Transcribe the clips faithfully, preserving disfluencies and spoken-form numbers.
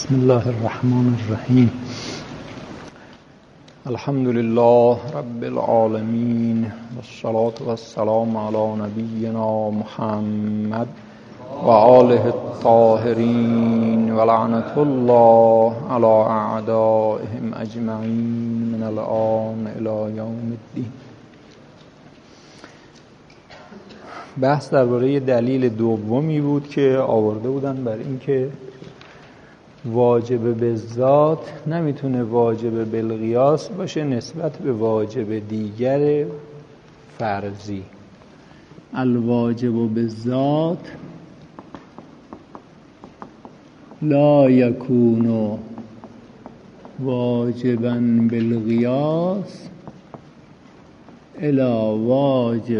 بسم الله الرحمن الرحیم. الحمد لله رب العالمین والصلاة والسلام علی نبینا محمد و آله الطاهرین و لعنة الله علی اعدائهم اجمعین من الآن الی یوم الدین. بحث درباره دلیل دومی بود که آورده بودن بر اینکه واجب به ذات نمیتونه واجب بالقیاس باشه نسبت به واجب دیگر فرضی. الواجب بالذات لا یکون واجبا بالقیاس الی واجب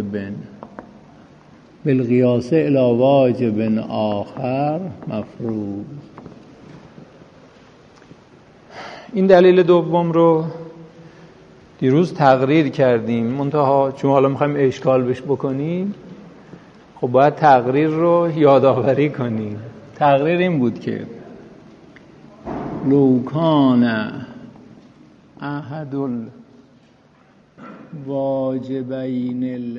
بالقیاس الی واجب آخر مفروض. این دلیل دوم رو دیروز تقریر کردیم، منتها چون حالا میخوایم اشکال بش بکنیم خب باید تقریر رو یادآوری کنیم. تقریر این بود که لو کان احد الواجبین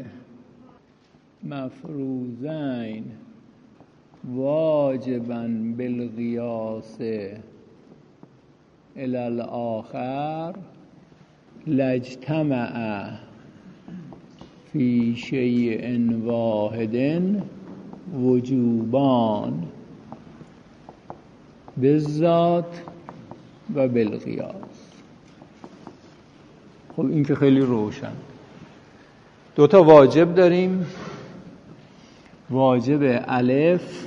المفروضین واجبا بالقیاس الی الاخر لاجتمع فی شیء واحد وجوبان بالذات و بالقیاس. خب این که خیلی روشن. دو تا واجب داریم، واجب الف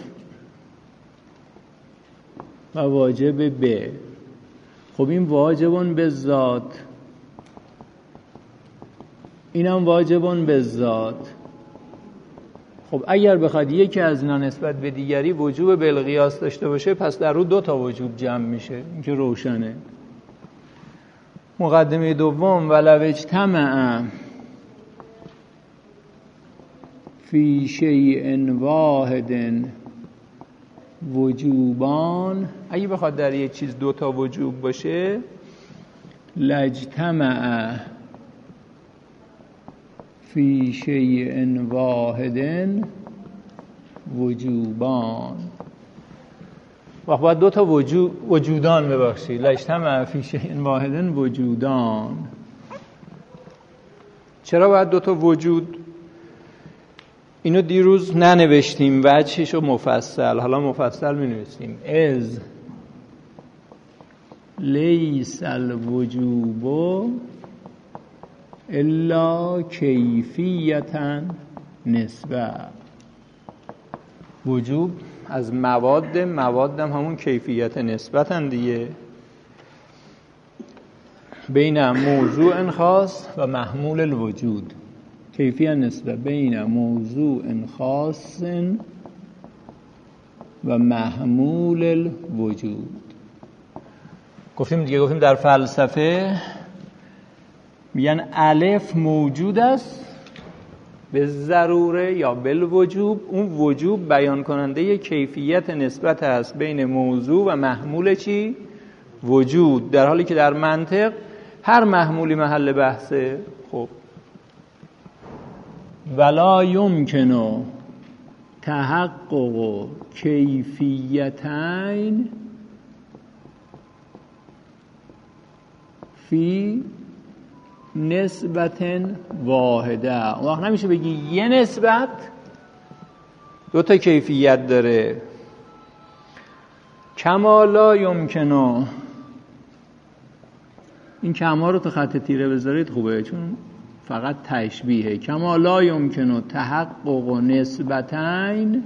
و واجب ب. خب این واجبون به ذات، اینم واجبون به ذات. خب اگر بخواد یکی از اینا نسبت به دیگری وجوب بالقیاس داشته باشه پس در رو دو تا وجوب جمع میشه. این که روشنه. مقدمه دوم ولو اجتمع فی شیء واحد وجوبان، اگه بخواد در یک چیز دو تا وجوب باشه لاجتمع فی شیء واحد وجوبان. وقت باید دو تا وجود وجودان ببخشید لاجتمع فی شیء واحد وجودان. چرا باید دو تا وجود؟ اینو دیروز ننوشتیم وجهش رو مفصل، حالا مفصل می نویسیم. از لیس الوجوب الا کیفیتا نسبه. وجوب از مواد، مواد هم همون کیفیت نسبتن دیگه، بین موضوع خاص و محمول الوجود. کیفیت نسبت بین موضوع خاص و محمول الوجود. گفتیم دیگه، گفتیم در فلسفه میگن الف موجود است به ضروره یا بالوجوب. اون وجوب بیان کننده کیفیت نسبت است بین موضوع و محمول چی؟ وجود. در حالی که در منطق هر محمولی محل بحثه. خب ولا یمکن تحقق کیفیتین فی نسبت واحده. اون وقت نمیشه بگی یه نسبت دو تا کیفیت داره. کما لا یمکن، این کما رو تو خط تیره بذارید خوبه چون فقط تشبیهه. کما لا یمکن تحقق نسبتین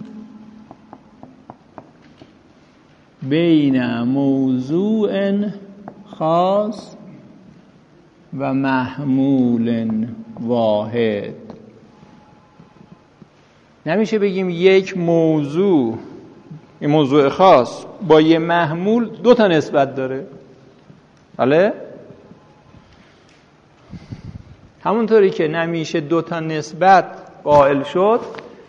بین موضوع خاص و محمول واحد. نمیشه بگیم یک موضوع، این موضوع خاص با یه محمول دو تا نسبت داره. بله؟ همونطوری که نمیشه دو تا نسبت قائل شد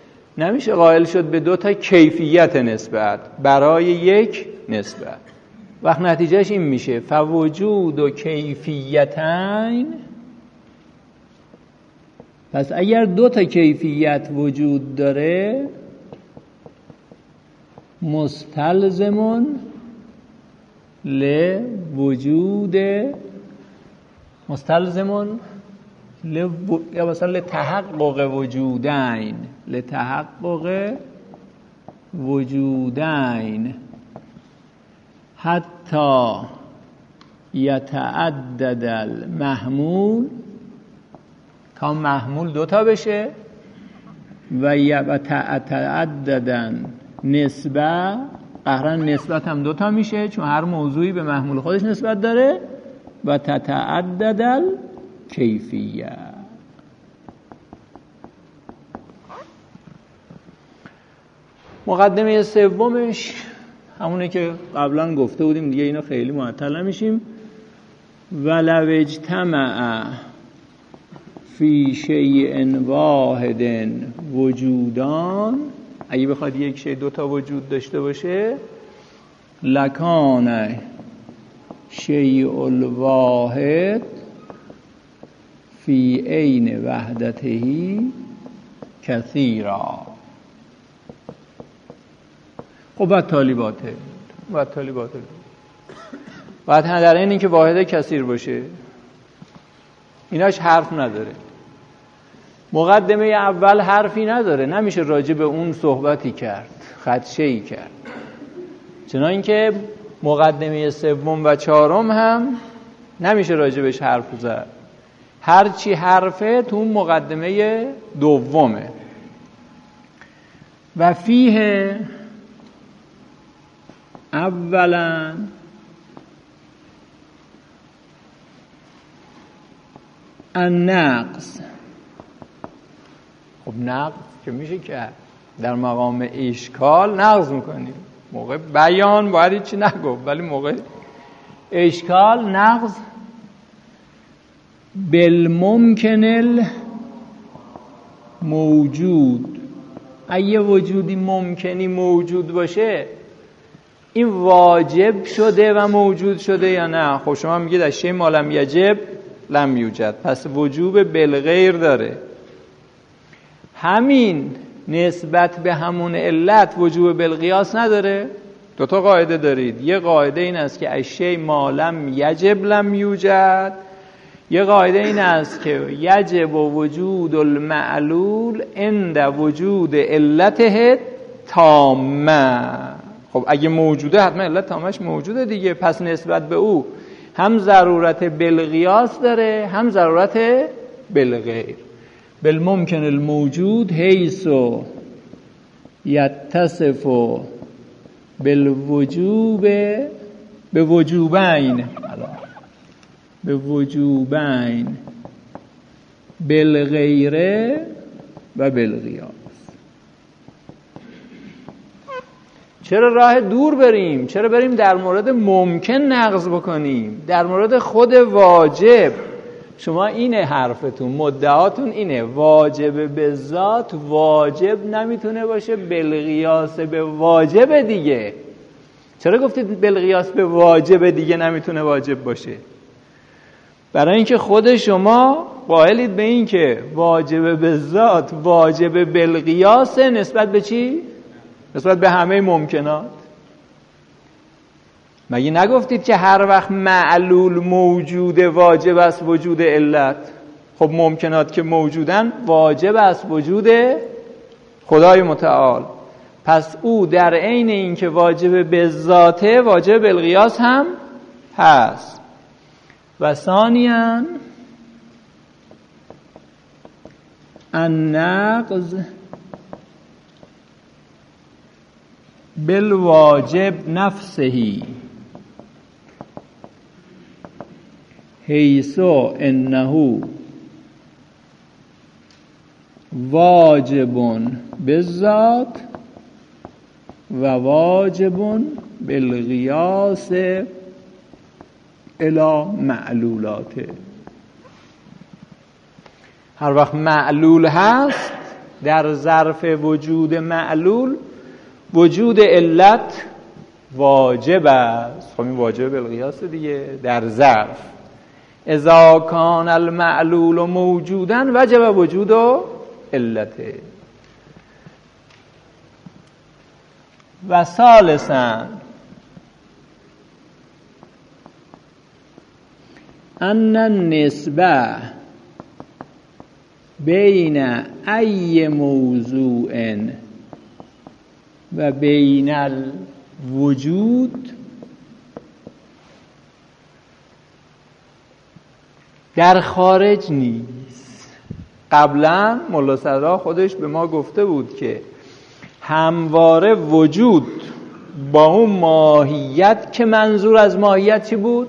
نمیشه قائل شد به دو تا کیفیت نسبت برای یک نسبت. وقت نتیجهش این میشه فوجود و کیفیتین. پس اگر دو تا کیفیت وجود داره مستلزمون لوجود مستلزمون ل یا مثلا لتحقق وجودین لتحقق وجودین حتی یتعدد المحمول، تا محمول دوتا بشه و یتعددن نسبه، قهرن نسبت هم دوتا میشه چون هر موضوعی به محمول خودش نسبت داره، و تتعدد الکیفیه. مقدمه سومش همونه که قبلا گفته بودیم دیگه، اینو خیلی معطل نمیشیم. ولو اجتمع فی شیء واحد وجودان، اگه بخواد یک شی دوتا وجود داشته باشه، لکان شیء الواحد فی عین وحدته کثیرا. خب بعد طالباته بعد طالباته بعد در این که واحد کثیر باشه، ایناش حرف نداره. مقدمه اول حرفی نداره، نمیشه راجع به اون صحبتی کرد، خدشه‌ای کرد. چنان که مقدمه سوم و چهارم هم نمیشه راجع بهش حرف زد. هر چی حرفه تو اون مقدمه دومه. و فیه اولا النقص. خب نقض که میشه کرد، در مقام اشکال نقض میکنیم. موقع بیان باید هیچی نگفت، ولی موقع اشکال نقض بالممکن موجود. اگه وجودی ممکنی موجود باشه، این واجب شده و موجود شده یا نه؟ خب شما میگید از شی ما لم یجب لم یوجد، پس وجوب بالغیر داره. همین نسبت به همون علت وجوب بالقیاس نداره. دو تا قاعده دارید. یه قاعده این است که الشیء ما لم یجب لم یوجد، یه قاعده این است که یجب وجود المعلول عند وجود علته تامه. خب اگه موجوده حتما علت تامش موجوده دیگه، پس نسبت به او هم ضرورت بالقیاس داره هم ضرورت بالغیر. بالممکن الموجود حیث یتصف بالوجوب به وجوبین به وجوبین بالغیره و بالقیاس. چرا راه دور بریم؟ چرا بریم در مورد ممکن نقض بکنیم؟ در مورد خود واجب شما اینه حرفتون، مدعاتون اینه واجب به ذات واجب نمیتونه باشه بالقیاس به واجب دیگه. چرا گفتید بالقیاس به واجب دیگه نمیتونه واجب باشه؟ برای اینکه خود شما قائلید به این که واجب به ذات واجب بالقیاس نسبت به چی؟ نسبت به همه ممکنات. مگه نگفتید که هر وقت معلول موجود واجب است وجود علت؟ خب ممکنات که موجودن واجب است وجود خدای متعال. پس او در عین این که واجب به ذاته واجب بالقیاس هم هست. و ثانیاً النقض بالواجب نفسه حیث انه واجب بالذات و واجب بالقیاس الی معلولاته. هر وقت معلول هست، در ظرف وجود معلول وجود علت واجب است. خب این واجب بالقیاس دیگه در ظرف. اذا کان المعلول موجودا وجب وجود علته. و ثالثاً ان النسبه بین ای موضوع و بین الوجود در خارج نیست. قبلا ملا صدرا خودش به ما گفته بود که همواره وجود با اون ماهیت که منظور از ماهیت چی بود؟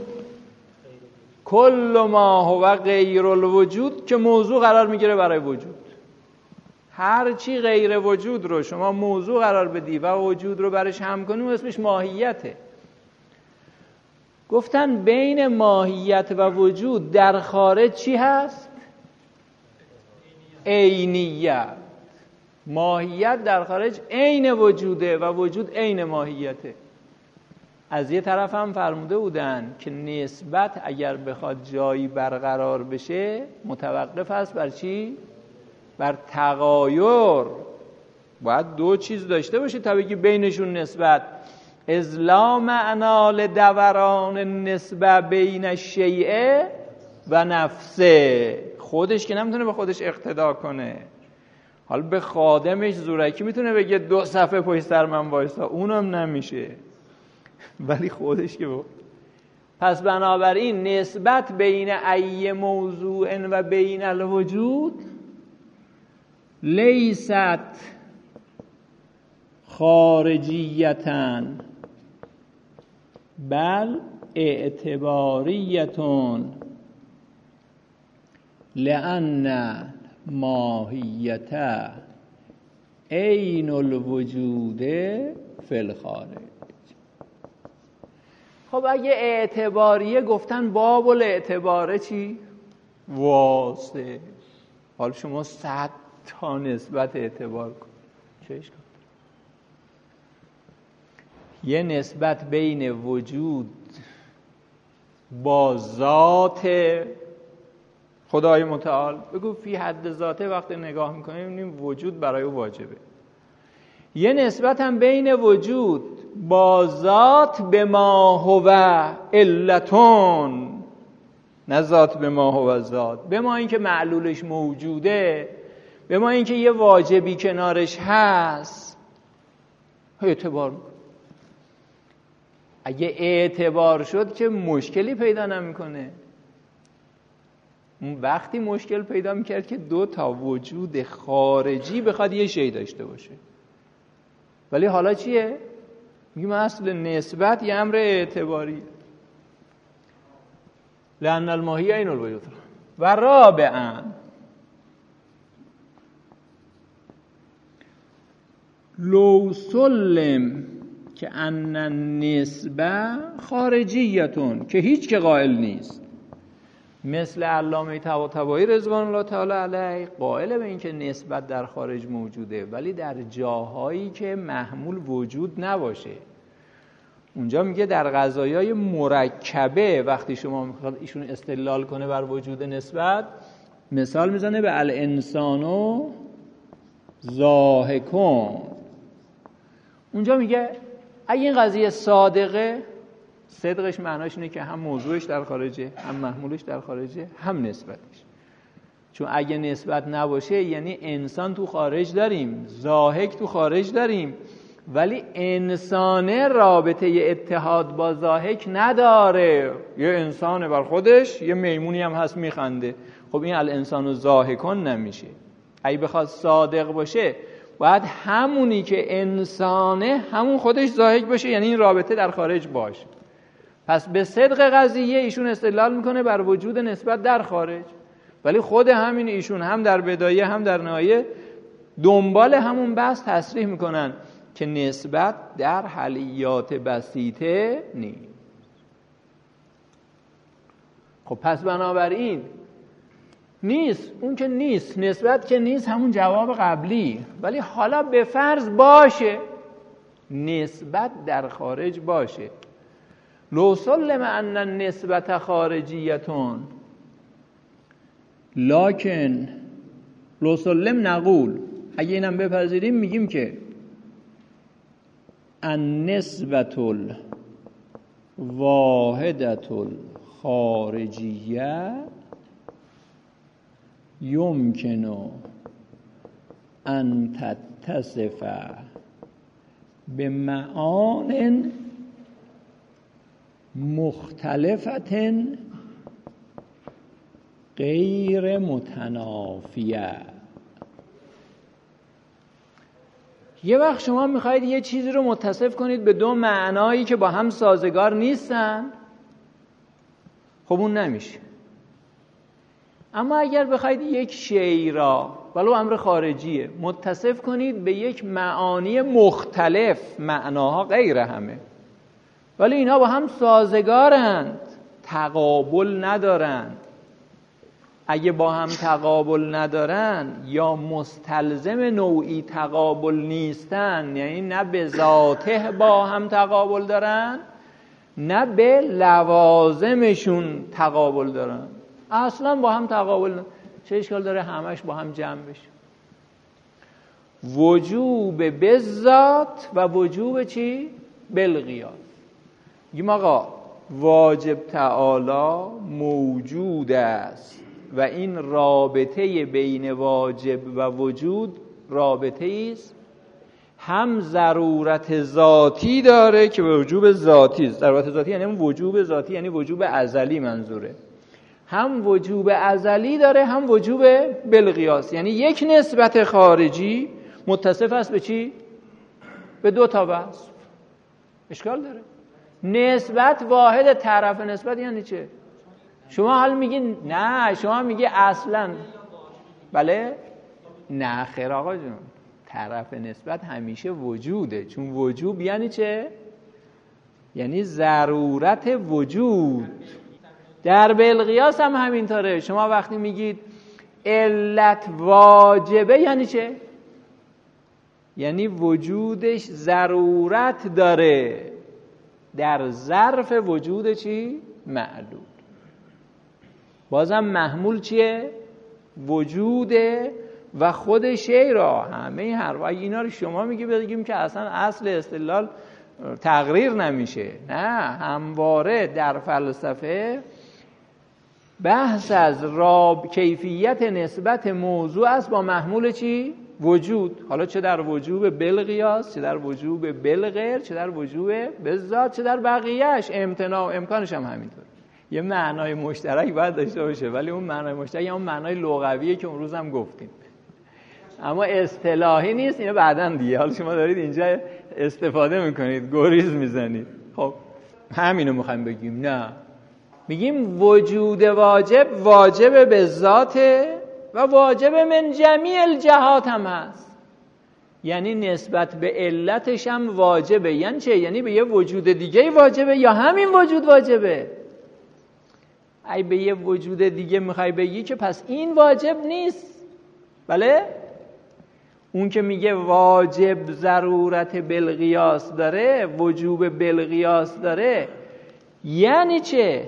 کل ما هو غیر الوجود که موضوع قرار میگیره برای وجود. هر چی غیر وجود رو شما موضوع قرار بدی و وجود رو برش هم کنی اسمش ماهیته. گفتن بین ماهیت و وجود در خارج چی هست؟ عینیت. ماهیت در خارج عین وجوده و وجود عین ماهیته. از یه طرف هم فرموده بودن که نسبت اگر بخواد جایی برقرار بشه متوقف است بر چی؟ بر تغایر. باید دو چیز داشته باشه تا بگی بینشون نسبت. اذ لا معنا لدوران النسبه بین الشیء و نفسه. خودش که نمیتونه به خودش اقتدا کنه. حالا به خادمش زورکی میتونه بگه دو صفحه پشت سر من وایسا، اونم نمیشه. ولی خودش که بود. پس بنابراین نسبت بین ای موضوع و بین الوجود لیست خارجیتن بل اعتباریتون لأن ماهیت عین الوجود فی الخارج. خب اگه اعتباریه گفتن باب الاعتباره چی؟ واسطه. حالا شما صد تا نسبت اعتبار کن چش کن. یه نسبت بین وجود با ذات خدای متعال بگو فی حد ذاته. وقتی نگاه میکنیم میبینیم وجود برای او واجبه. یه نسبت هم بین وجود با ذات به ما هو علتون، نه ذات به ما هو ذات، به ما اینکه معلولش موجوده، به ما اینکه یه واجبی کنارش هست اعتبار میکنه. اگه اعتبار شد که مشکلی پیدا نمیکنه. اون وقتی مشکل پیدا میکرد که دو تا وجود خارجی بخواد یه شی داشته باشه. ولی حالا چیه؟ میگیم اصل نسبت یه امر اعتباری. لأن الماهی عین الوجود. و رابعاً لو سلم که ان النسبه خارجیتون که هیچ که قائل نیست، مثل علامه طباطبایی رضوان الله تعالی علیه قائل به این که نسبت در خارج موجوده ولی در جاهایی که محمول وجود نباشه. اونجا میگه در قضایای مرکبه وقتی شما میخواد ایشون استدلال کنه بر وجود نسبت، مثال میزنه به الانسانو ضاحکون. اونجا میگه اگه این قضیه صادقه، صدقش معناش اینه که هم موضوعش در خارجه، هم محمولش در خارجه، هم نسبتش. چون اگه نسبت نباشه یعنی انسان تو خارج داریم، ضاحک تو خارج داریم، ولی انسانه رابطه اتحاد با ضاحک نداره. یه انسانه بر خودش، یه میمونی هم هست میخنده. خب این الانسان و ضاحکون نمیشه. اگه بخواد صادق باشه باید همونی که انسانه همون خودش ضاحک باشه، یعنی این رابطه در خارج باشه. پس به صدق قضیه ایشون استدلال میکنه بر وجود نسبت در خارج، ولی خود همین ایشون هم در بدایه هم در نهایه دنبال همون بحث تصریح میکنن که نسبت در حلیات بسیطه نیست. خب پس بنابراین نیست، اون که نیست، نسبت که نیست، همون جواب قبلی. ولی حالا به فرض باشه، نسبت در خارج باشه. لو سلم ان النسبت خارجیتون لکن لو سلم نقول، اگه اینم بپذیریم میگیم که النسبت الواحدة الخارجیه یمکن ان تتصف بمعان مختلفة غیر متنافیه. یه وقت شما میخواید یه چیزی رو متصف کنید به دو معنایی که با هم سازگار نیستن، خب اون نمیشه. اما اگر بخواید یک شیء را ولو امر خارجیه متصف کنید به یک معانی مختلف، معناها غیر همه، ولی اینا با هم سازگارند، تقابل ندارند. اگه با هم تقابل ندارن یا مستلزم نوعی تقابل نیستن، یعنی نه به ذاته با هم تقابل دارن نه به لوازمشون تقابل دارن، اصلا با هم تقابل ندارن، چه اشکال داره همش با هم جمع بشه؟ وجوب بالذات و وجوب چی؟ بالقیاس. میگیم آقا واجب تعالی موجود است و این رابطه بین واجب و وجود رابطه است هم ضرورت ذاتی داره که به وجوب ذاتی است. ضرورت ذاتی یعنی وجوب ذاتی، یعنی وجوب ازلی منظوره. هم وجوب ازلی داره هم وجوب بالقیاس، یعنی یک نسبت خارجی متصف است به چی؟ به دو تا وصف. اشکال داره؟ نسبت واحد، طرف نسبت یعنی چه؟ شما حال میگین نه، شما میگی اصلا بله؟ نه خیر آقا جون، طرف نسبت همیشه وجوده، چون وجوب یعنی چه؟ یعنی ضرورت وجود. در بالقیاس هم همینطوره. شما وقتی میگید علت واجبه یعنی چه؟ یعنی وجودش ضرورت داره در ظرف وجود چی؟ معلول. بازم محمول چیه؟ وجوده و خود شیء را همه هر وای اینا رو شما میگی بگیم که اصلا اصل استدلال تغییر نمیشه. نه، همواره در فلسفه بحث از راب کیفیت نسبت موضوع است با محمول چی؟ وجود. حالا چه در وجوب بالقیاس، چه در وجوب بالغیر، چه در وجوب بالذات، چه در بقیهش امتناع و امکانش هم همینطور. یه معنای مشترک باید داشته باشه، ولی اون معنای مشترک اون معنای لغویه که اون روز هم گفتیم، اما اصطلاحی نیست. اینو بعداً دیگه حالا شما دارید اینجا استفاده میکنید، گریز میزنید. خب همینو میخوایم بگیم. نه، میگیم وجود واجب واجب به ذاته و واجب من جمیع الجهات هم هست، یعنی نسبت به علتش هم واجبه. یعنی چه؟ یعنی به یه وجود دیگه واجبه یا همین وجود واجبه؟ ای به یه وجود دیگه میخوای بگی که پس این واجب نیست. بله؟ اون که میگه واجب ضرورت بالقیاس داره، وجوب بالقیاس داره، یعنی چه؟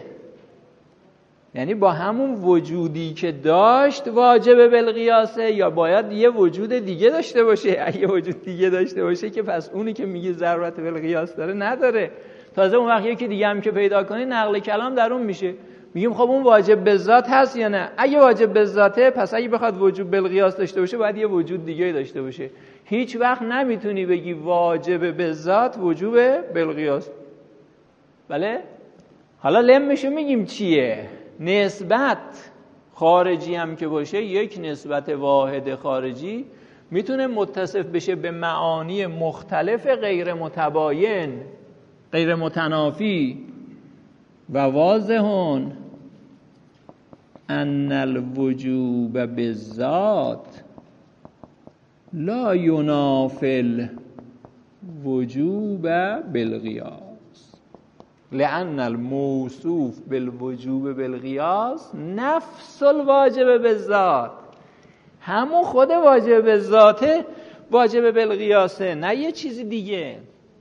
یعنی با همون وجودی که داشت واجب بالقیاسه یا باید یه وجود دیگه داشته باشه؟ اگه وجود دیگه داشته باشه که پس اونی که میگه ضرورت بالقیاس داره نداره. تازه اون وقت یکی دیگه هم که پیدا کنی نقل کلام در اون میشه. میگیم خب اون واجب بالذات هست یا نه؟ اگه واجب بالذاته پس اگه بخواد وجوب بالقیاس داشته باشه باید یه وجود دیگه داشته باشه. هیچ وقت نمیتونی بگی واجب بالذات وجوب بالقیاس. بله؟ حالا لمشو میگیم چیه؟ نسبت خارجی هم که باشه، یک نسبت واحد خارجی میتونه متصف بشه به معانی مختلف غیر متباین، غیر متنافی. و واضحون ان الوجوب بالذات لا ینافی الوجوب بالقیاس لأن الموصوف بالوجوب بالقیاس نفس الواجب بالذات. همون خود واجب بالذاته واجب بالقیاسه، نه یه چیزی دیگه.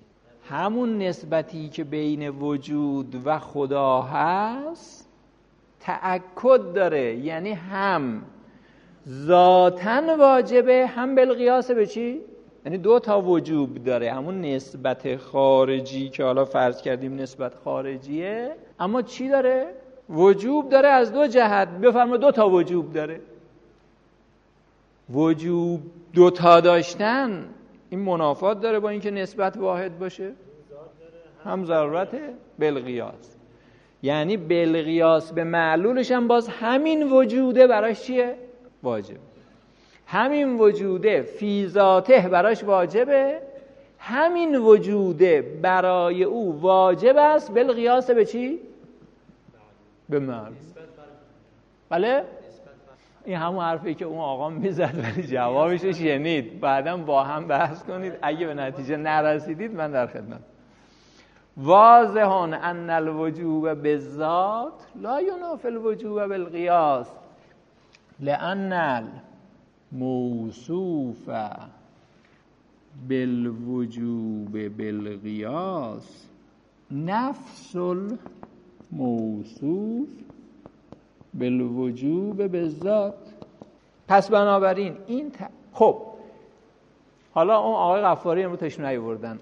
همون نسبتی که بین وجود و خدا هست تأکد داره، یعنی هم ذاتاً واجبه هم بالقیاس به چی؟ یعنی دو تا وجوب داره. همون نسبت خارجی که حالا فرض کردیم نسبت خارجیه، اما چی داره؟ وجوب داره از دو جهت. بفرما دو تا وجوب داره. وجوب دو تا داشتن این منافات داره با اینکه نسبت واحد باشه؟ هم ضرورت بالقیاس، یعنی بالقیاس به معلولش هم باز همین وجوده براش چیه؟ واجب. همین وجوده فی ذاته براش واجبه، همین وجوده برای او واجب است بالقیاس به چی؟ به معلول. بله؟ این همون حرفی که اون آقا میزد ولی جوابش رو شنید. بعدم با هم بحث کنید، اگه به نتیجه نرسیدید من در خدمت. واضحون ان الوجوب بالذات لا ینافی الوجوب بالقیاس لان الموصوف بالوجوب بالقیاس نفس الموصوف بالوجوب بالذات. پس بنابراین این ت... خب حالا اون آقای غفاری امروز تشنه نیاوردن،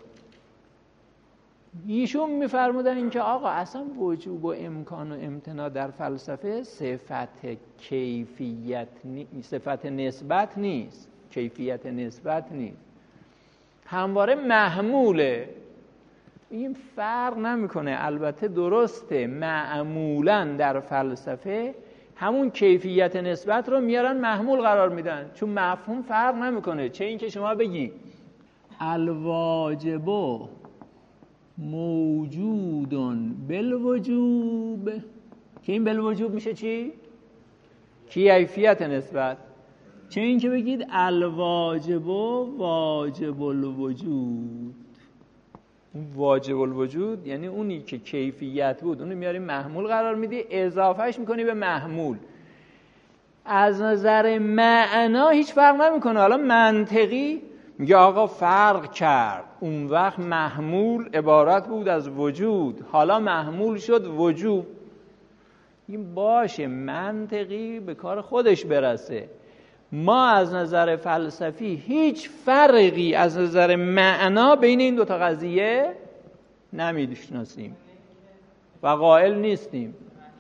ایشون میفرمودن این که آقا اصلا وجوب و امکان و امتناع در فلسفه صفت کیفیت نی... صفت نسبت نیست، کیفیت نسبت نیست، همواره محموله. این فرق نمیکنه. البته درسته معمولا در فلسفه همون کیفیت نسبت رو میارن محمول قرار میدن، چون مفهوم فرق نمیکنه. چه این که شما بگی الواجب موجودون بالوجوب، که این بالوجوب میشه چی؟ کیفیت نسبت. چه این که بگید الواجب واجب الوجود، واجب الوجود یعنی اونی که کیفیت بود اونو میاری محمول قرار میدی، اضافهش میکنی به محمول. از نظر معنا هیچ فرق نمیکنه. حالا منطقی میگه آقا فرق کرد، اون وقت محمول عبارت بود از وجود، حالا محمول شد وجوب. این باشه، منطقی به کار خودش برسه. ما از نظر فلسفی هیچ فرقی از نظر معنا بین این دوتا قضیه نمیشناسیم و قائل نیستیم.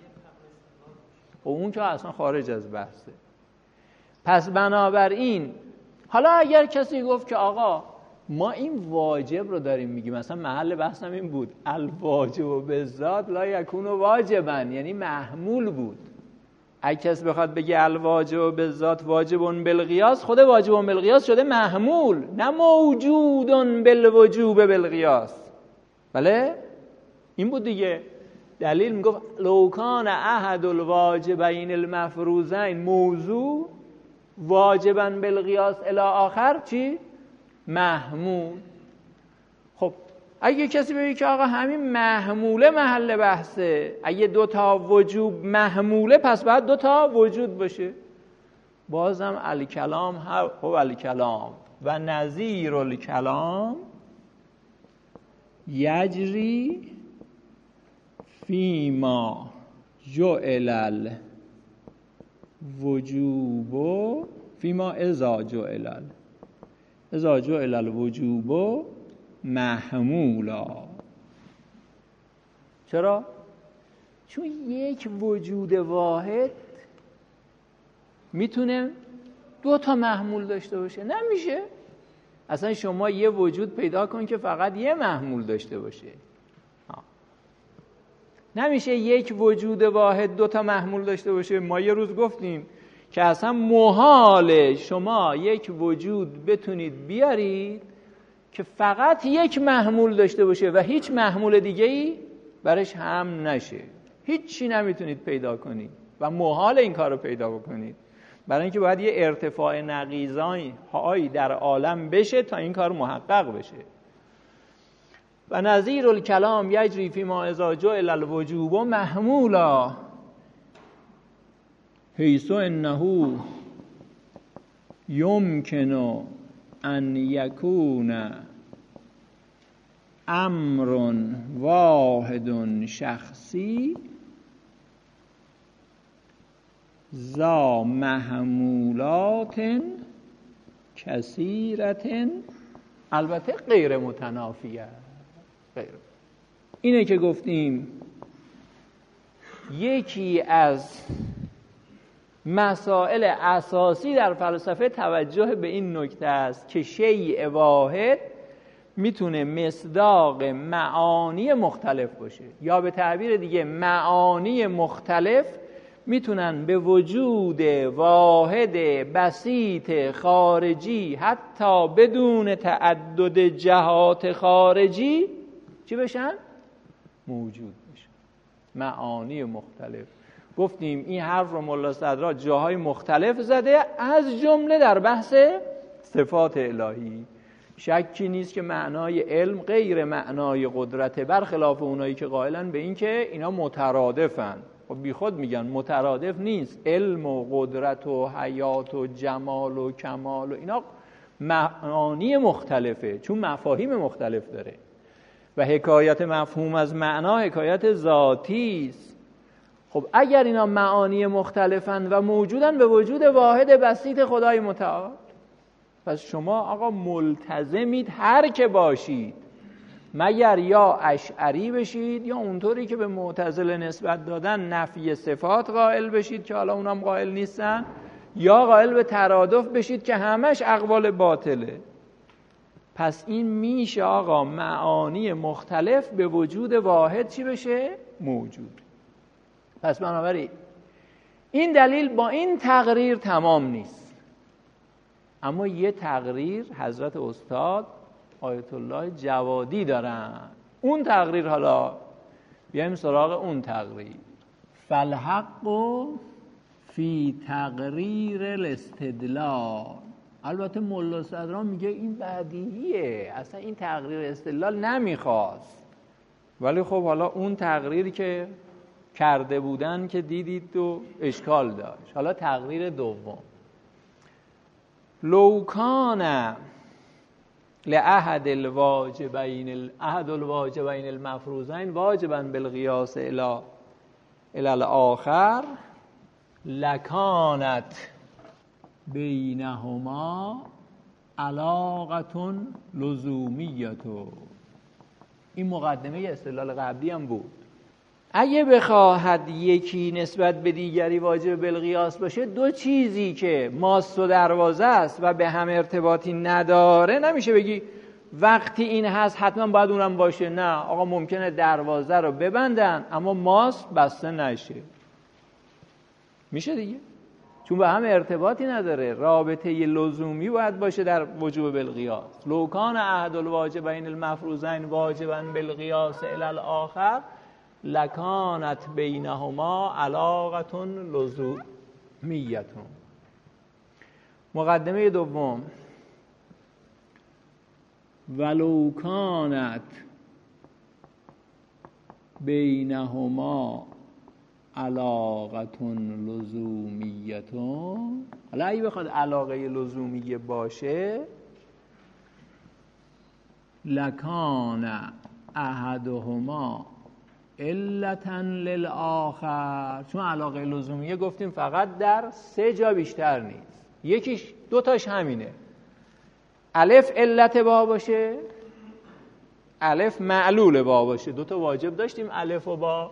و اون که اصلا خارج از بحثه. پس بنابراین حالا اگر کسی گفت که آقا ما این واجب رو داریم میگیم، مثلا محل بحثم این بود الواجب بالذات لا یکون واجبا، یعنی محمول بود. اگه کسی بخواد بگه الواجب بالذات واجبون بالقیاس، خود واجبون بالقیاس شده محمول، نه موجودون بالوجوب بالقیاس. بله؟ این بود دیگه. دلیل میگفت لو کان احد الواجبین المفروضین موضوع واجبا بالقیاس الی آخر چی؟ محمول. خب اگه کسی بگه که آقا همین محموله محل بحثه، اگه دو تا وجوب محموله پس باید دو تا وجود باشه، بازم الکلام هو الکلام و نظیر الکلام یجری فیما جعل الوجوب فیما اذا جعل اذا جعل الوجوب محمولا. چرا؟ چون یک وجود واحد میتونه دو تا محمول داشته باشه؟ نمیشه. اصلا شما یه وجود پیدا کن که فقط یه محمول داشته باشه. ها. نمیشه یک وجود واحد دو تا محمول داشته باشه. ما یه روز گفتیم که اصلا محاله شما یک وجود بتونید بیارید که فقط یک محمول داشته باشه و هیچ محمول دیگه‌ای برش هم نشه. هیچی نمیتونید پیدا کنید و محال این کار رو پیدا بکنید، برای اینکه باید یه ارتفاع نقیضانی هایی در عالم بشه تا این کار محقق بشه. و نظیر الکلام یجری فیما اذا جعل الوجوب محمولا حیث انه یمکن ان یکون امر واحد شخصی ذا محمولات کثیرت، البته غیر متنافیه. غیر اینه که گفتیم یکی از مسائل اساسی در فلسفه توجه به این نکته است که شیء واحد میتونه مصداق معانی مختلف باشه، یا به تعبیر دیگه معانی مختلف میتونن به وجود واحد بسیط خارجی حتی بدون تعدد جهات خارجی چی بشن؟ موجود بشن. معانی مختلف. گفتیم این حرف رو ملا صدرا جاهای مختلف زده، از جمله در بحث صفات الهی. شکی نیست که معنای علم غیر معنای قدرته، برخلاف اونایی که قائلن به این که اینا مترادفن. خب بی خود میگن مترادف نیست. علم و قدرت و حیات و جمال و کمال و اینا معانی مختلفه، چون مفاهیم مختلف داره و حکایت مفهوم از معنا حکایت ذاتی است. خب اگر اینا معانی مختلفن و موجودن به وجود واحد بسیط خدای متعال، پس شما آقا ملتزمید هر که باشید، مگر یا اشعری بشید یا اونطوری که به معتزله نسبت دادن نفی صفات قائل بشید که حالا اونام قائل نیستن، یا قائل به ترادف بشید که همش اقوال باطله. پس این میشه آقا معانی مختلف به وجود واحد چی بشه؟ موجود. پس بنابراین این دلیل با این تقریر تمام نیست، اما یه تقریر حضرت استاد آیت الله جوادی دارن. اون تقریر، حالا بیایم سراغ اون تقریر. فالحق فی تقریر الاستدلال. البته ملا صدرا میگه این بدیهیه، اصلا این تقریر استدلال نمیخواست، ولی خب حالا اون تقریری که کرده بودن که دیدید و اشکال داشت. حالا تقریر دوم، لو کان لأحد الواجبین الاحد الواجبین المفروضین واجبا بالقیاس الی الی الاخر لکانت بینهما علاقه لزومیه. این مقدمه استدلال قبلی هم بود. اگه بخواهد یکی نسبت به دیگری واجب بالقیاس باشه، دو چیزی که ماست و دروازه است و به هم ارتباطی نداره، نمیشه بگی وقتی این هست حتما باید اونم باشه. نه آقا، ممکنه دروازه رو ببندن اما ماست بسته نشه. میشه دیگه، چون به هم ارتباطی نداره. رابطه لزومی باید باشه در وجوب بالقیاس. لو کان احد الواجبین المفروضین واجبا بالقیاس الی الاخر لکانت بینهما علاقه لزومیه. مقدمه دوم، ولو کانت بینهما علاقه لزومیه. حالا اگه بخواد علاقه لزومیه باشه، لکان احدهما علتا للآخر. چون علاقه لزومیه گفتیم فقط در سه جا بیشتر نیست، یکیش دو تاش همینه. الف علت با باشه، الف معلول با باشه. دو تا واجب داشتیم، الف و با.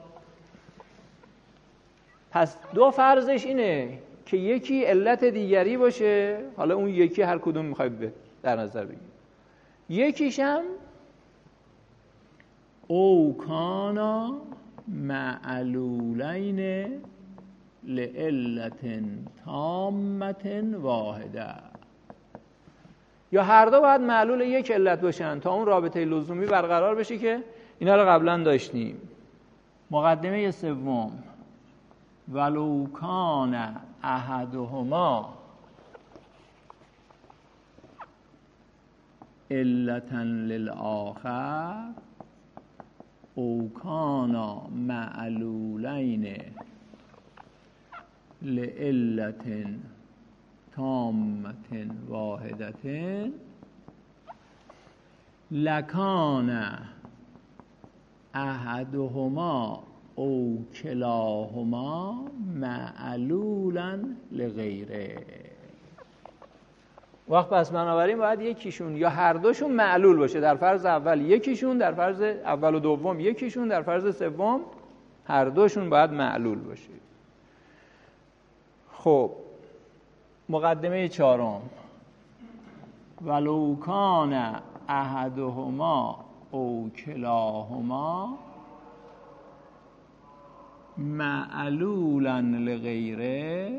پس دو فرضش اینه که یکی علت دیگری باشه، حالا اون یکی هر کدوم میخوای در نظر بگیم. یکیش هم او کانا معلولین لعلت تامت واحده. یا هر دو باید معلول یک علت باشن تا اون رابطه لزومی برقرار بشه که اینا رو قبلا داشتیم. مقدمه سوم، ولو کان احدهما علتا للآخر او کانا معلولین لعلت تامت واحدت لکان احدهما او کلاهما معلولا لغیره. وقت پس بنابراین باید یکیشون یا هر دوشون معلول باشه. در فرض اول یکیشون، در فرض اول و دوم یکیشون، در فرض سوم هر دوشون باید معلول باشه. خب مقدمه چهارم، ولو کان احدهما او کلاهما معلولا لغیره.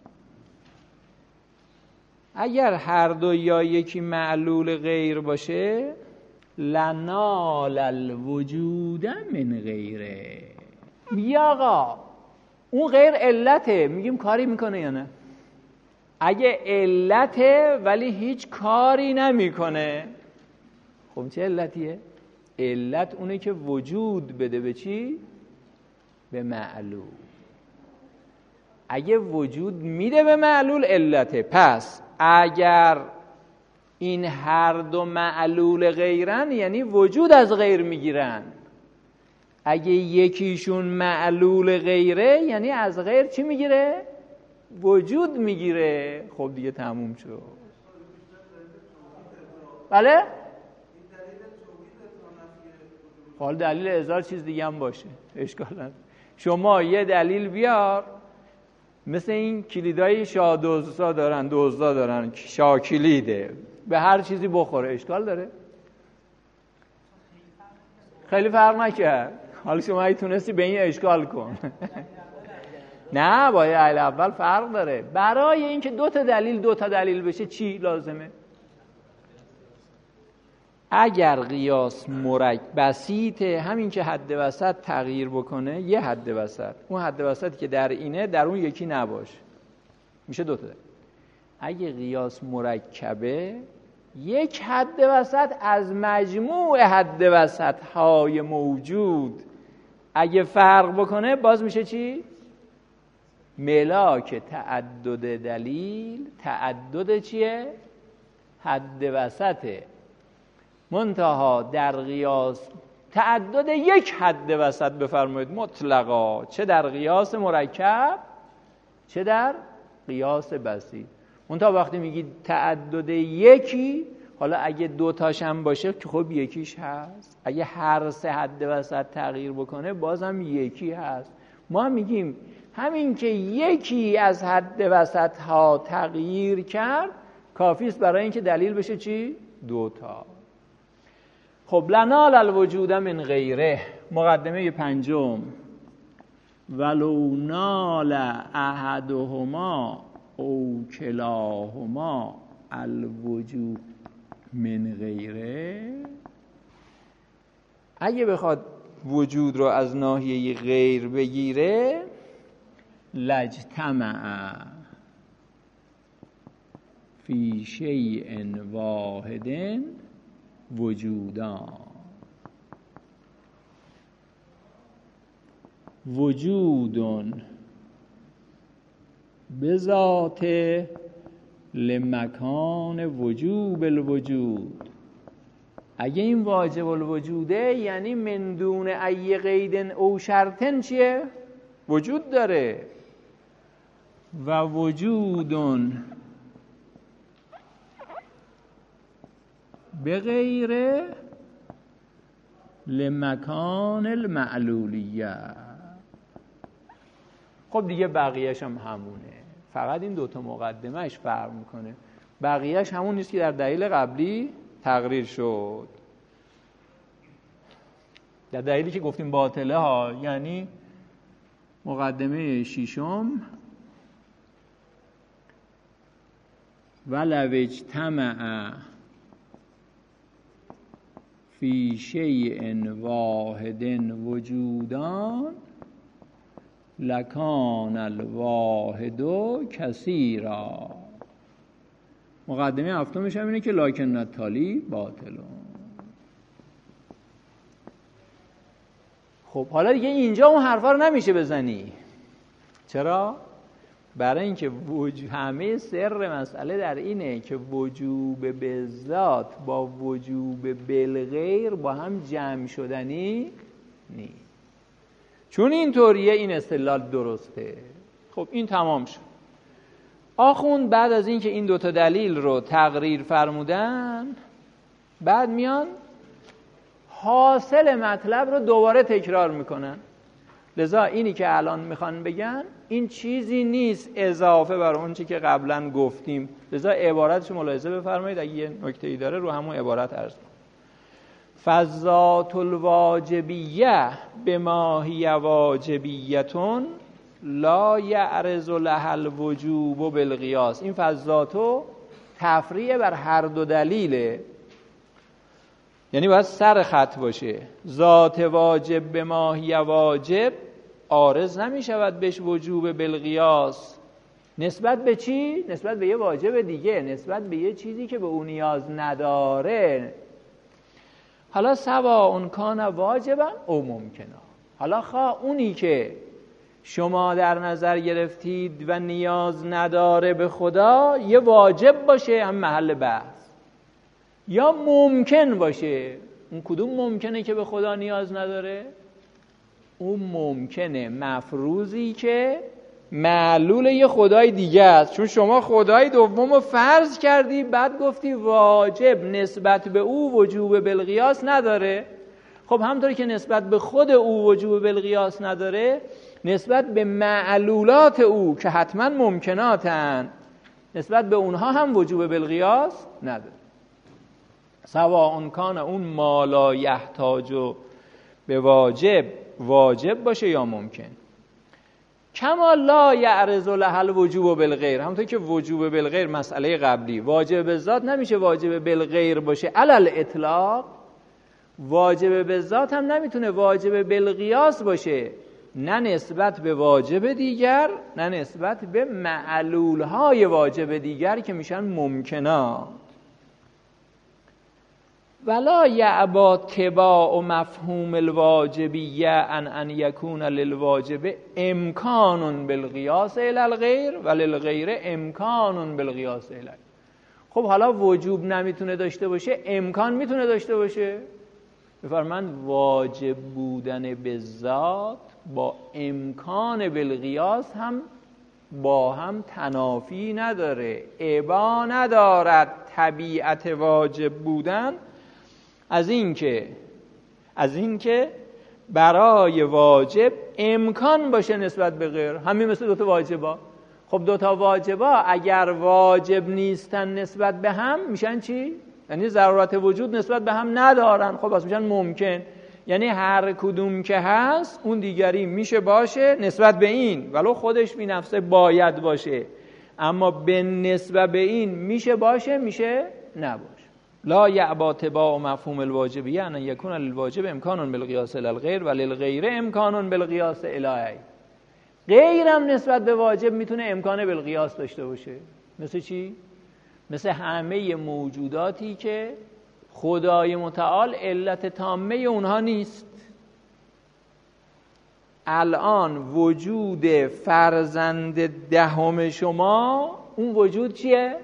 اگر هر دو یا یکی معلول غیر باشه، لنال الوجود من غیره. میگه آقا اون غیر علته، میگیم کاری میکنه یا نه؟ اگه علته ولی هیچ کاری نمیکنه، خب چه علتیه؟ علت اونه که وجود بده به چی؟ به معلول. اگه وجود میده به معلول علته. پس اگر این هر دو معلول غیرن یعنی وجود از غیر میگیرن. اگه یکیشون معلول غیره یعنی از غیر چی میگیره؟ وجود میگیره. خب دیگه تموم شد. بله؟ حال دلیل هزار چیز دیگه هم باشه، اشکال نداره. شما یه دلیل بیار، مثل این کلیدای شاه دزدا دارن، دزدا دارن شاه کلیده، به هر چیزی بخوره، اشکال داره؟ خیلی فرق نکرد. حالا شما اگه تونستی به این اشکال کن. نه، با یه دلیل اول فرق داره. برای اینکه دو تا دلیل دو تا دلیل بشه چی لازمه؟ اگر قیاس مرکب بسیطه، همین که حد وسط تغییر بکنه، یه حد وسط، اون حد وسطی که در اینه در اون یکی نباشه، میشه دو تا دلیل. اگه قیاس مرکبه، یک حد وسط از مجموع حد وسط های موجود اگه فرق بکنه باز میشه چی؟ ملاک تعدد دلیل. تعدد چیه؟ حد وسطه. منتها در قیاس تعدد یک حد وسط بفرمایید مطلقا، چه در قیاس مرکب چه در قیاس بسیط. منتها وقتی میگید تعدد یکی، حالا اگه دو تاش هم باشه که خب یکیش هست، اگه هر سه حد وسط تغییر بکنه بازم یکی هست. ما هم میگیم همین که یکی از حد وسط ها تغییر کرد کافی است برای اینکه دلیل بشه چی؟ دو تا. خب لنال الوجود من غیره. مقدمه پنجم، ولو نال احدهما او کلاهما الوجود من غیره. اگه بخواد وجود رو از ناحیه غیر بگیره، لجتمع فی شیء واحد وجودان. وجود بذات لمکان وجوب الوجود. اگه این واجب الوجوده یعنی من دون ای قید او شرطن چیه؟ وجود داره. و وجود بغیر لمکان المعلولیه. خب دیگه بقیهش هم همونه، فقط این دوتا مقدمهش فرق میکنه. بقیهش همون نیست که در دلیل قبلی تقریر شد. در دلیلی که گفتیم باطله ها، یعنی مقدمه ششم، ولو اجتمع فی شیء واحد وجودان لکان الواحد کثیرا. مقدمه هفتمش هم اینه که لکن التالی باطلون. خب حالا دیگه اینجا اون حرفا رو نمیشه بزنی. چرا؟ برای اینکه وجود همه سر مسئله در اینه که وجوب بالذات با وجوب بالغیر با هم جمع شدنی نیست. چون اینطوریه این استدلال درسته. خب این تمام شد. آخوند بعد از اینکه این دوتا دلیل رو تقریر فرمودن، بعد میان حاصل مطلب رو دوباره تکرار میکنن. لذا اینی که الان میخوان بگن این چیزی نیست اضافه بر اون چی که قبلا گفتیم. لذا عبارتش ملاحظه بفرمایید، اگه یه نکته‌ای داره رو همون عبارت عرض کنم. فذات الواجبیه بما هی واجبیتون لا یعرض لها الوجوب بالقیاس. این فذاتو تفریع بر هر دو دلیله، یعنی باید سر خط باشه. ذات واجب بما هی واجب عارض نمی شود بهش وجوب بالقیاس. نسبت به چی؟ نسبت به یه واجب دیگه، نسبت به یه چیزی که به اون نیاز نداره. حالا سوا اون کان واجبا او ممکنه. حالا خواه اونی که شما در نظر گرفتید و نیاز نداره به خدا یه واجب باشه، هم محل بحث، یا ممکن باشه. اون کدوم ممکنه که به خدا نیاز نداره؟ اون ممکنه مفروضی که معلول یه خدای دیگه است. چون شما خدای دوم رو فرض کردی، بعد گفتی واجب نسبت به او وجوب بالقیاس نداره. خب همطوری که نسبت به خود او وجوب بالقیاس نداره، نسبت به معلولات او که حتما ممکناتن، نسبت به اونها هم وجوب بالقیاس نداره. سواء کان اون ما لا یحتاج به واجب واجب باشه یا ممکن. کما لا یعرض لها الوجوب بالغیر، همونطور که وجوب بالغیر مسئله قبلی، واجب به ذات نمیشه واجب بالغیر باشه علل اطلاق، واجب به ذات هم نمیتونه واجب بالقیاس باشه، نه نسبت به واجب دیگر، نه نسبت به معلولهای واجب دیگر که میشن ممکنات. ولا یعبا تباع مفهوم الواجبیه ان ان یکون للواجب امکان بالقیاس الی الغیر و للغیر امکان بالقیاس الی. خب حالا وجوب نمیتونه داشته باشه، امکان میتونه داشته باشه. بفرمایند واجب بودن به ذات با امکان بالقیاس هم با هم تنافی نداره، ابا ندارد. طبیعت واجب بودن از این که از این که برای واجب امکان باشه نسبت به غیر. همین مثل دوتا واجبا. خب دوتا واجبا اگر واجب نیستن نسبت به هم میشن چی؟ یعنی ضرورت وجود نسبت به هم ندارن. خب پس میشن ممکن. یعنی هر کدوم که هست اون دیگری میشه باشه نسبت به این، ولو خودش بی نفسه باید باشه، اما به نسبت به این میشه باشه میشه نباشه. لا یعبا تباع مفهوم الواجبیه ان یکون للواجب امکان بالقیاس الی الغیر و للغیر امکان بالقیاس الی. غیرم نسبت به واجب میتونه امکان بالقیاس داشته باشه. مثل چی؟ مثل همه موجوداتی که خدای متعال علت تامه اونها نیست. الان وجود فرزند دهم شما، اون وجود چیه؟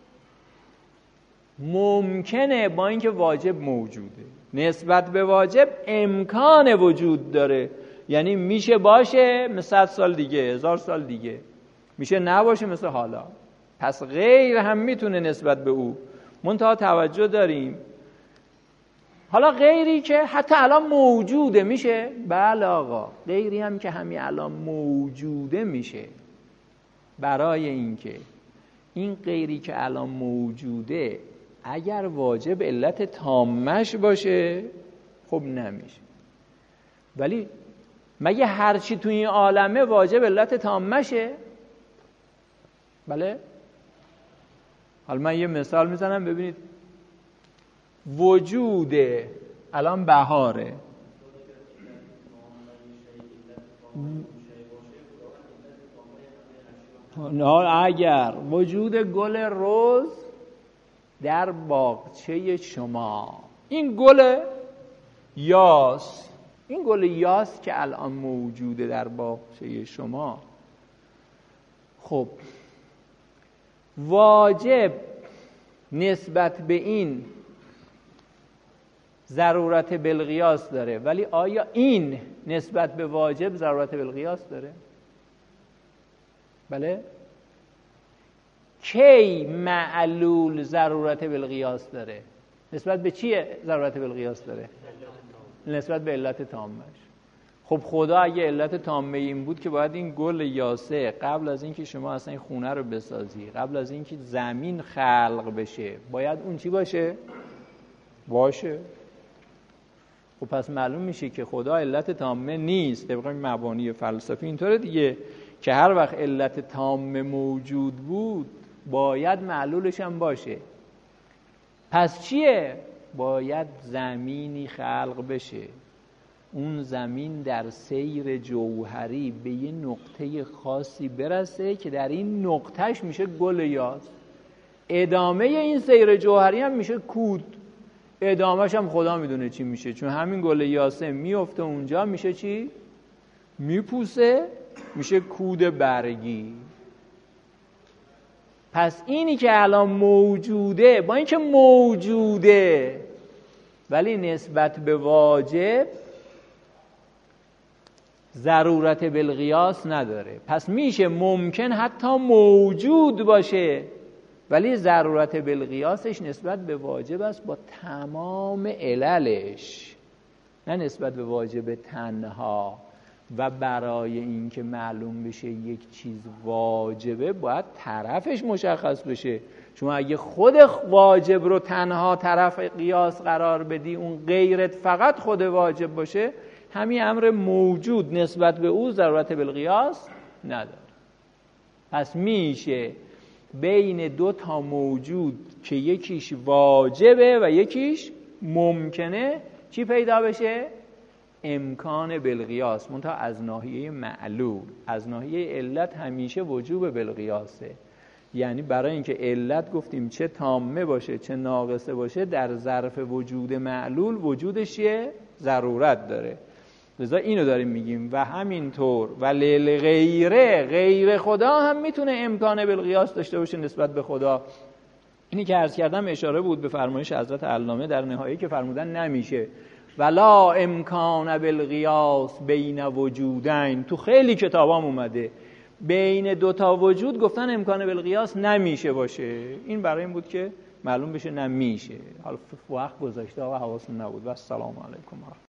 ممکنه، با اینکه واجب موجوده. نسبت به واجب امکان وجود داره، یعنی میشه باشه مثل صد سال دیگه، هزار سال دیگه، میشه نباشه مثل حالا. پس غیر هم میتونه نسبت به او. منتها توجه داریم حالا غیری که حتی الان موجوده میشه؟ بله آقا، غیری هم که همین الان موجوده میشه. برای اینکه این غیری که الان موجوده اگر واجب علت تامش باشه خب نمیشه. ولی مگه هرچی تو این عالمه واجب علت تامشه؟ بله؟ حالا من یه مثال میزنم ببینید. وجود الان بهاره، اگر وجود گل رز در باغچه شما، این گل یاس، این گل یاس که الان موجوده در باغچه شما، خب واجب نسبت به این ضرورت بالقیاس داره، ولی آیا این نسبت به واجب ضرورت بالقیاس داره؟ بله؟ کی معلول ضرورت بالقیاس داره؟ نسبت به چیه ضرورت بالقیاس داره؟ نسبت به علت تامش. خب خدا اگه علت تامه این بود که باید این گل یاسه قبل از اینکه شما اصلا این خونه رو بسازی، قبل از اینکه زمین خلق بشه، باید اون چی باشه؟ باشه. خب پس معلوم میشه که خدا علت تامه نیست. طبق مبانی فلسفی اینطوره دیگه که هر وقت علت تامه موجود بود باید معلولش هم باشه. پس چیه؟ باید زمینی خلق بشه، اون زمین در سیر جوهری به یه نقطه خاصی برسه که در این نقطهش میشه گل یاس. ادامه این سیر جوهری هم میشه کود. ادامهش هم خدا میدونه چی میشه، چون همین گل یاسه میفته اونجا میشه چی؟ میپوسه، میشه کود برگی. پس اینی که الان موجوده، با اینکه موجوده ولی نسبت به واجب ضرورت بالقیاس نداره. پس میشه ممکن حتی موجود باشه ولی ضرورت بالقیاسش نسبت به واجب است با تمام عللش، نه نسبت به واجب تنها. و برای اینکه معلوم بشه یک چیز واجبه باید طرفش مشخص بشه. شما اگه خود واجب رو تنها طرف قیاس قرار بدی، اون غیرت فقط خود واجب باشه، همین امر موجود نسبت به او ضرورت بالقیاس نداره. پس میشه بین دو تا موجود که یکیش واجبه و یکیش ممکنه چی پیدا بشه؟ امکان بالقیاس، منتها از ناحیه معلول. از ناحیه علت همیشه وجوب بالقیاسه. یعنی برای اینکه علت گفتیم چه تامه باشه چه ناقصه باشه، در ظرف وجود معلول وجودش یه ضرورت داره. لذا اینو داریم میگیم. و همینطور و للغیره، غیر خدا هم میتونه امکان بالقیاس داشته باشه نسبت به خدا. اینی که عرض کردم اشاره بود به فرمایش حضرت علامه در نهایی که فرمودن نمیشه ولا امکان بالقیاس بین وجودین. تو خیلی کتابام اومده بین دوتا وجود گفتن امکان بالقیاس نمیشه باشه. این برای این بود که معلوم بشه نمیشه. حالا وقت گذاشته و حواسم نبود. و السلام علیکم.